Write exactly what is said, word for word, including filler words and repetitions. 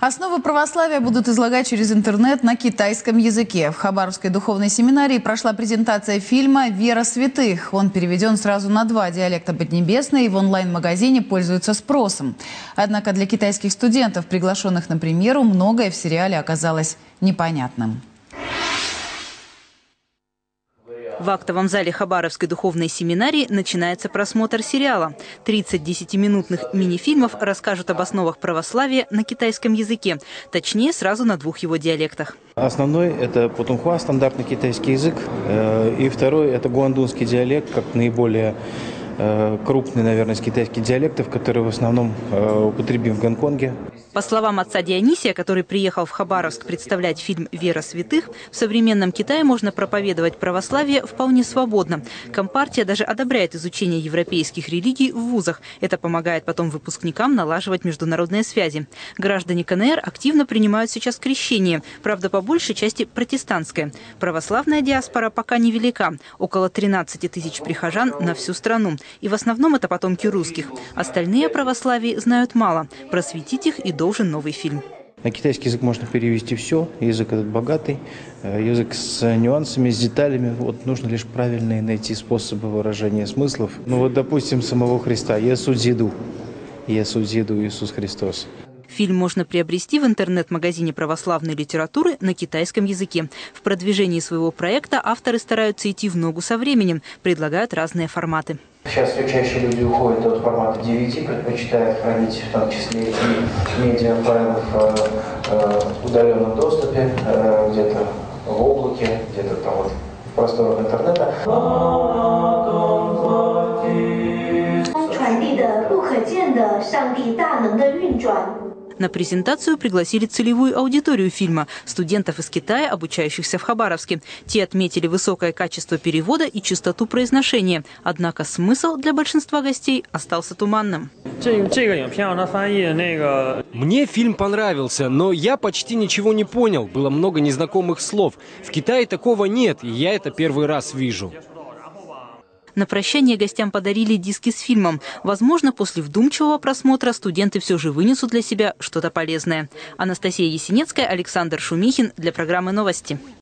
Основы православия будут излагать через интернет на китайском языке. В Хабаровской духовной семинарии прошла презентация фильма «Вера святых». Он переведен сразу на два диалекта поднебесной и в онлайн-магазине пользуется спросом. Однако для китайских студентов, приглашенных на премьеру, многое в сериале оказалось непонятным. В актовом зале Хабаровской духовной семинарии начинается просмотр сериала. тридцать десятиминутных мини-фильмов расскажут об основах православия на китайском языке. Точнее, сразу на двух его диалектах. Основной – это путунхуа, стандартный китайский язык. И второй – это гуандунский диалект, как наиболее крупный, наверное, из китайских диалектов, который в основном употребим в Гонконге. По словам отца Дионисия, который приехал в Хабаровск представлять фильм «Вера святых», в современном Китае можно проповедовать православие вполне свободно. Компартия даже одобряет изучение европейских религий в вузах. Это помогает потом выпускникам налаживать международные связи. Граждане КНР активно принимают сейчас крещение, правда, по большей части протестантское. Православная диаспора пока невелика, около тринадцати тысяч прихожан на всю страну. И в основном это потомки русских. Остальные о православии знают мало. Просветить их и должен новый фильм. На китайский язык можно перевести все. Язык этот богатый, язык с нюансами, с деталями. Вот нужно лишь правильные найти способы выражения смыслов. Ну вот, допустим, самого Христа. «Есу дзиду», «Есу дзиду» Иисус Христос. Фильм можно приобрести в интернет-магазине православной литературы на китайском языке. В продвижении своего проекта авторы стараются идти в ногу со временем, предлагают разные форматы. Сейчас все чаще люди уходят от формата ди ви ди, предпочитают хранить в том числе и медиафайлы в э, удаленном доступе, э, где-то в облаке, где-то там вот в просторах интернета. На презентацию пригласили целевую аудиторию фильма – студентов из Китая, обучающихся в Хабаровске. Те отметили высокое качество перевода и чистоту произношения. Однако смысл для большинства гостей остался туманным. Мне фильм понравился, но я почти ничего не понял. Было много незнакомых слов. В Китае такого нет, и я это первый раз вижу. На прощание гостям подарили диски с фильмом. Возможно, после вдумчивого просмотра студенты все же вынесут для себя что-то полезное. Анастасия Есенецкая, Александр Шумихин для программы «Новости».